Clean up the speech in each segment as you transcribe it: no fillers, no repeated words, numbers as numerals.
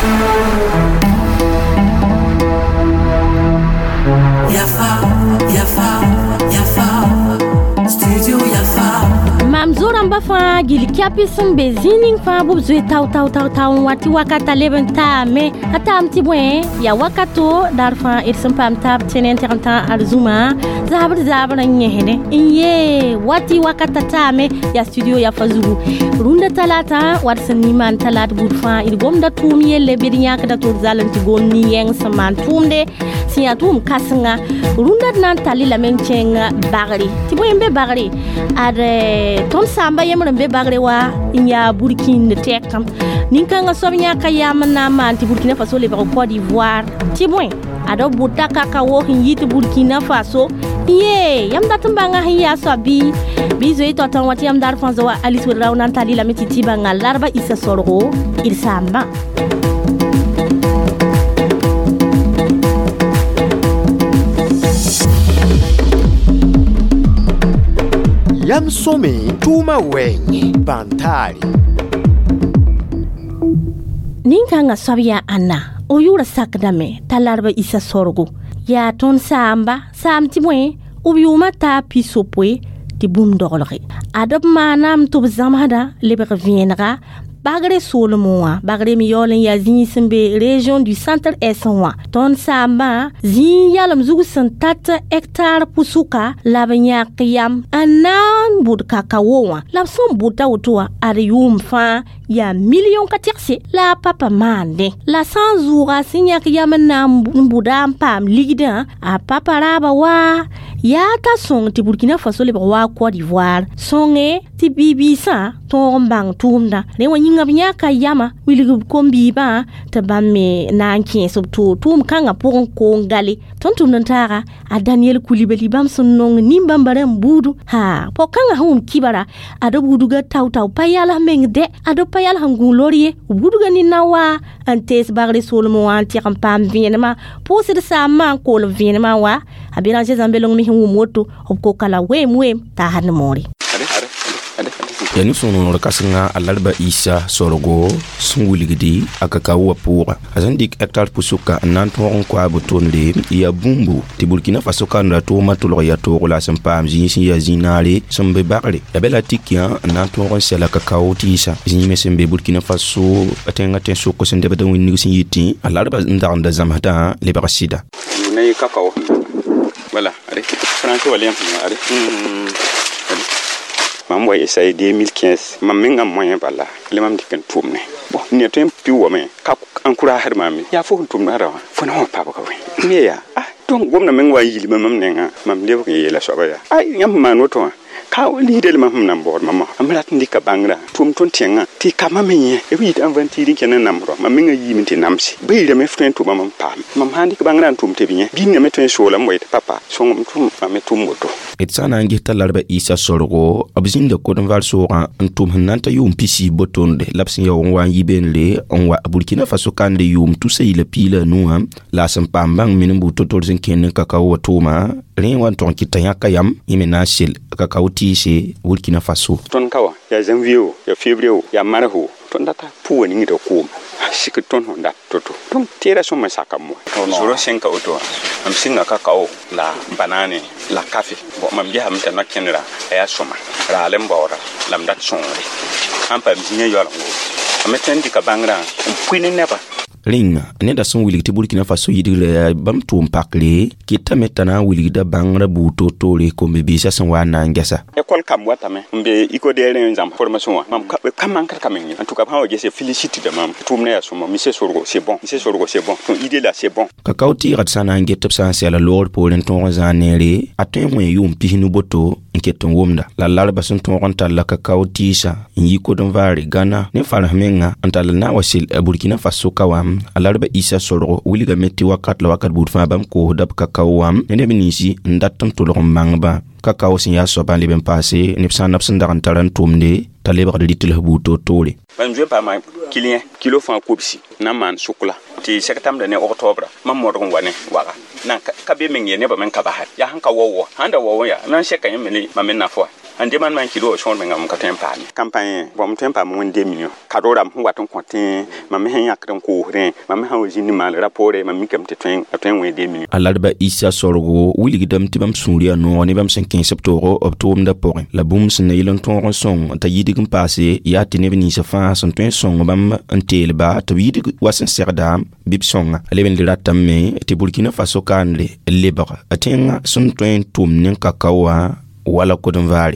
Mamzoramba fa gili kiapi sun bezining fa bu zwe tau wati wakata leben ta me atam tibwe ya wakato darfa irsum pam tab tenen teranta arzuma zabr nyehene inye wati wakata ta me ya studio ya fazugu runda talata warsan niman talat burfa irgomda tum yelle bedinya kada to zalanti gonni yeng saman tumde siya tum kasanga runda nan talila menchenga bagri tibwe mbe bagri ade ton samba yemre bagre wa inya burkina tekam ninkanga sobnya kayam na manti burkina faso le Côte d'Ivoire tibwe ado butaka ka wo hinjiti burkina faso ye yam datambanga hiya sabi bizo ito tan wati yam dar fanzo wa alice rawnan tali la metiti banga larba isa sorgo il samba Yam some tuma wenye bantari ninkanga sabia anna oyura sakdame talarba isa sorgo ya ton samba samtimwe ubiuma ta pisopwe ti bum dogolre adab manam to zamada leber vienra bagre solmoa bagre mi yolen ya zin sembe région du centre eswa ton samba zin yalam zugu santat hectare pusuka labanya qiyam anan bud kakawoa labson buta utwa arium fa ya million katirse la papa mande la sanzura sinya qiyam nam budam pam ligda a papa raba wa ya ta song ti Burkina Faso le wa Côte d'Ivoire songe ti bibisa tombang tumda ne wanyinga binyaka yama wili kombi ba ta bamme nanki subtu tum kanga pon ko ngale tontum nantara a Daniel Koulibaly bam sonong nimbambare mbudu ha po kanga hum kibara ado buduga taw payala mengde ado payala hangulorie buduga ni nawa antes bagre solmo anti kampam vienema po sir sama ko le vienema wa abira je zambelong mi moto opko kala wem ta han mori yani sono kasinga alarba isa sorgo sunguligidi akakawa pura azandik hectare pusuka nanton kwa botonde ya bumbu ti Burkina Faso kan to matolo ya to la sampam zinsi ya zinale sombe bakle ya bela tikia nanton sela kakao tisa zinime sembe Burkina Faso atenga tenso ko sende bada winni yiti alarba ndanda zamata le barasida ne kakao voilà allez franco wala allez mam way essay 2015 mam minga moyen balla le mam dikan tumne bon ne tem piwo me ka ankura har mami ya fo tumna rawa fo na pa ba we me ya donc gomna men wa yili mam nenga mam lewo ke yela soba ya ay yam man woto ka li del mam nam bor mama amrat ndika bangra tum ton tenga ti kama menye e wi dan vantiri kenan namro mam minga yimi ti namsi be le me fen tum mam pam mam handi ka bangra tum te binye binne me ten sola moy papa songom tum mam tum boto etsana ngi talarba isa sorgo abzinda ko don val sora antum hananta yum pisi botonde lapsin ya on yibenle on wa Burkina Faso kande yum tout se ile pila nuha la sampambang minumbu totol zinken kakao toma ren wan ton kitanya kayam imena shil kakao tise Burkina Faso ton kawa ya janvier ya février ya marho ton data puwa ni ngido ko shikaton honda toto ton tera so masaka mo zuro senka oto am singa kakao la banane la café bo mam biya am tan kenra ya soma ra lembora lam dat sonre am pa binya yo lango am tendi ka bangra puine neba ring ne da son wili ti Burkina Faso yidile bam tum pakle kita metana wili da bangra buto tole ko be bisa san wana ngesa école kam wata me mbe iko de ren jam formation wa mam kam man kar kam en tout cas ha je félicite de mam tumne ya soma monsieur sorgo c'est bon ton idée là c'est bon kakao ti rat sana ngetep san sela lord pour ton zanere aten mo yum pihinu boto inketon womda la larba sun ton ronta la kakao tisa yiko don vari Ghana ne fara menga antala na wasil Burkina Faso kawam alarba isa sorgo wiliga metti wakat la wakat budfa bam ko dab kakao wam ne binisi ndatam tolo mangba kakao sin ya so ban liben passé ne san napsan daran taran tumde taleba de litil buto tole ban je pa ma client kilo fa kopsi na man sukula ti septembre ne octobre mam modon wane waka nan ka be men ne ba men ka ba ha ya han ka wowo handa wowo ya nan sheka yin meli mamen na fo ande man man kilo shon men ngam ka tempa campagne bom tempa mo 2 millions kadora mo waton kontin mam hen yakran ko ren mam han jini mal rapport mam mikam te twen 2 millions alarba isa sorgo wiligidam tibam suria no ne bam 15 septembre octobre da porin la boom sen yelon ton son ta yidigum passé ya tene ni sa fa son twen son bam antelba to yidig wasen serdam bib songa leben liratam me te Burkina Faso kanle lebara atenga son twen tum nen kakawa wala kodon vale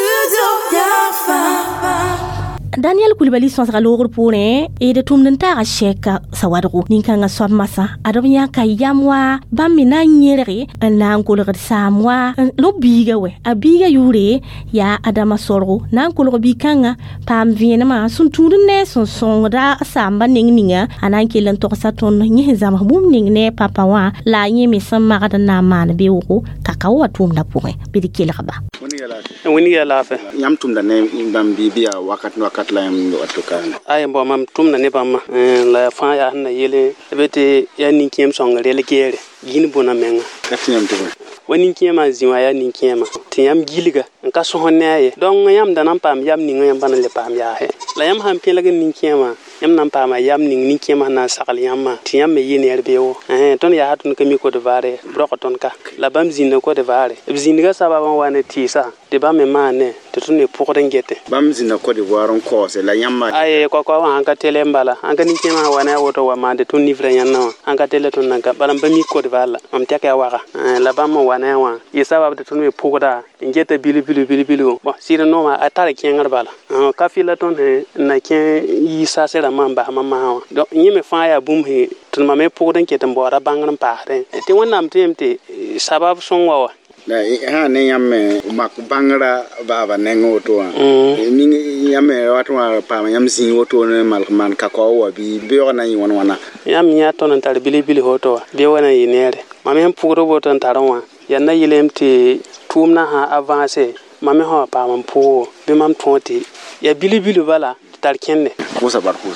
Daniel Koulibaly sonsra logor pone e de tum nta ga sheka sawadro ninka nga sob masa adobnya ka yamwa bamina nyere na ngolo ga samwa lo biga we abiga yure ya adama sorgo na ngolo bikanga pam viena ma sun turne son songra samba ningninga anan kelan to saton nyi zama bum ningne papa wa la nyi mi samma ga na man be wo kakawa tum da pore be de kelaba woni ya lafe yam tum da ne bam bibiya wakat la yam do atukan ay mbo mam tum na ne bam la fa ya na yele bete ya ni kiem songre le kere gini bona menga katiyam to woni kiema ziwa ya ni kiema tiyam giliga nka so honne don yam da nan pam yam ni ngam ban le pam ya he la yam ham pelaga ni kiema yam nan pam yam ni kiema na sakal yamma tiyam me yene erbewo ton ya hatun kami ko de vare broko ton ka la bam zinna ko de vare zinga sababa wane tisa de bam me mane to tune pour ngete bam zinna ko de waron ko se la yamma ay ko an ka tele mbala an ka ni kiema wane woto wa mande ton livre yanna an ka tele ton nanga balam bami ko de vala am teke waka la bam wane wa yesaba de tune pour da ngete bili bon sire no ma atare kengar bala ka fila ton na ken yi sa sera mamba mama do nyime fa ya bum he tun ma me pour den ketan bora bangan pa te wonnam temte sabab sonwa na ha ne yamme mak bangra baba nengo to ni yamme watu pa yam sin woto ne mal man ka ko wa bi na yi wana yam nya ton tar bili hoto be wana yi nere ma me pour do boton taronwa yanna yilemte tumna ha avancer mame ho pa man po be mam tonti ya bili bala tar kenne ko sabar ko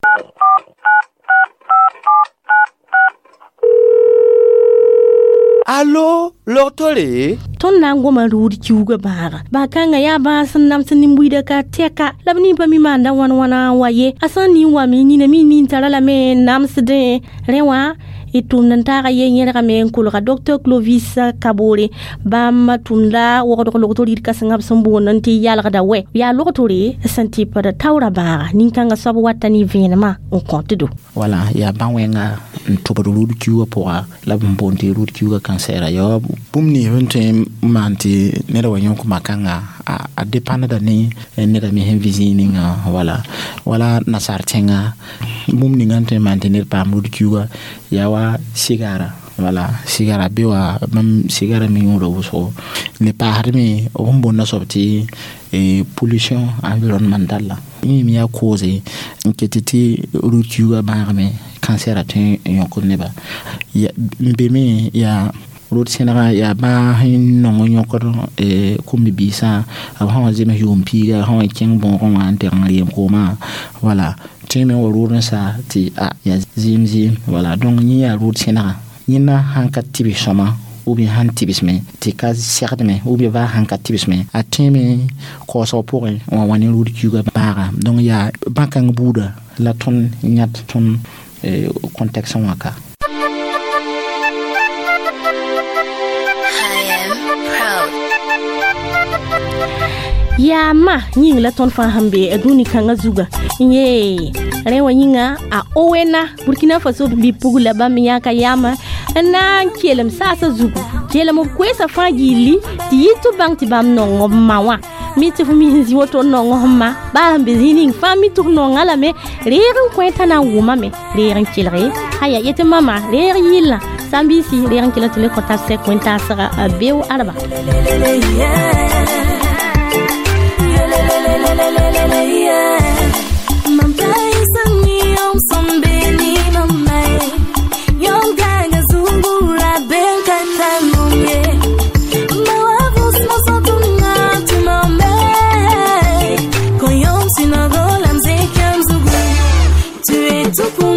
Allo lotole ton nango ma rudi kiuga bara ba kanga ya ba san nam san nimbuida ka teka labni ba mi manda wana waye asani wa mi ni mi tara la me nam sde rewa itum nantara ye nyera me kulga Dr Clovis Kabore ba matunda wo ko loktori ka sangab sambo nanti yalga da we ya loktori santi para tawra bara ninkanga sabo watani venema on compte do voilà ya banwenga ntobado rudu kiwa poa labonti rudu kiwa kansera yo bumni wente manti nera wanyon ko makanga a dépendre da ni nera mi hen visiting wala nasartenga bumni ngante manti ner pam rudu kiwa yawa sigara sigara bewa mam sigara mi ngoro so le parmi on bonna sorti et pollution environnementale mi ya cause inquiétude rutuga barme cancer atteint yonko neba ya mbeme ya rot senera ya ba no yonko e kumbi bisa ha zeme yompi ha ken bon ron anterne koma voilà teme woruna sa ti ya zimzim voilà donc ni ya rot senera nina hanka tibi sama ou bien han tibisme ti ka serdme ou bien va han ka tibisme ateme ko so pour on wani rudi kuga bara donc ya bankang buda la ton nyat ton contexte waka ya ma nying la ton fa hambe aduni kanga zuga ye rewa nyinga a owena Burkina Faso bi pugula ba mi yaka yama na kelem sasa zugu kelem kwesa fagili ti yitu bang ti bam no mawa mi ti fu mi hinzi woto no ngoma ba hambe zini fami tu no ngala me reerin kwenta na wuma me reerin kilre haya yete mama reer yilla sambisi reerin kila tele ko tase kwenta sara bew araba Tu es tout pour